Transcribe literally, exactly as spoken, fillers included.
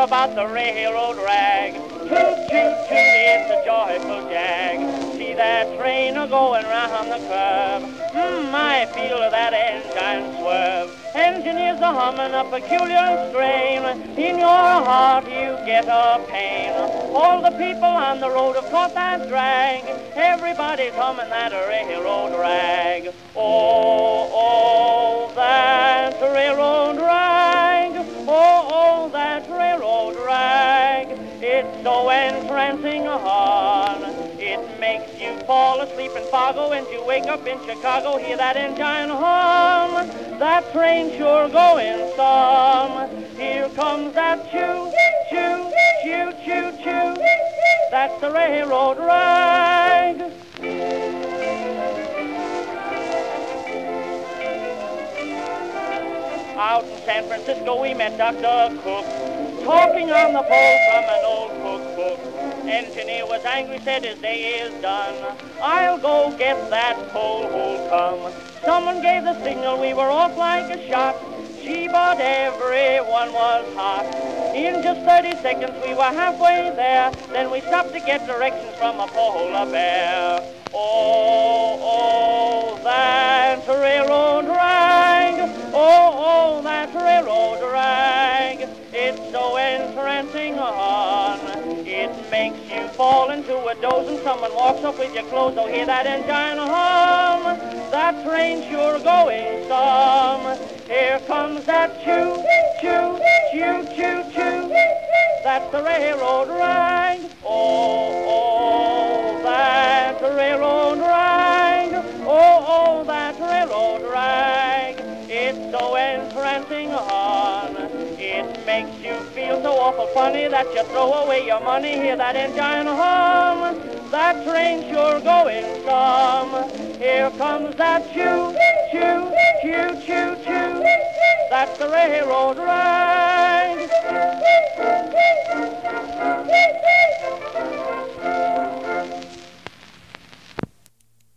about the railroad rag. Toot, toot, toot, it's a joyful jag. See that train a-going round the curve. Mmm, I feel that engine swerve. Engineers are humming a peculiar strain. In your heart you get a pain. All the people on the road have caught that drag. Everybody's humming that railroad rag. Oh, oh, that railroad rag. Oh, oh, that railroad rag. It's so entrancing a horn. It makes you fall asleep in Fargo and you wake up in Chicago. Hear that engine hum. That train sure going some. Here comes that choo, choo, choo, choo, choo. That's the railroad rag. Out in San Francisco we met Doctor Cook, talking on the pole from an old cookbook. Engineer was angry, said his day is done. I'll go get that pole who'll come. Someone gave the signal, we were off like a shot. Gee, but everyone was hot. In just thirty seconds we were halfway there. Then we stopped to get directions from a polar bear. Oh, oh, that railroad rag. Oh, oh, that railroad rag. It's so entrancing on. It makes you fall into a doze and someone walks up with your clothes. Oh, hear that engine hum. That train sure going some. Here comes that choo, choo, choo, choo, choo. That's the railroad rag. Oh, oh, that railroad rag. Oh, oh, that railroad rag. It's so entrancing on. It makes you feel so awful funny that you throw away your money. Hear that engine hum. That train sure going some. Here comes that choo, choo, choo, choo, choo. That's the railroad rag.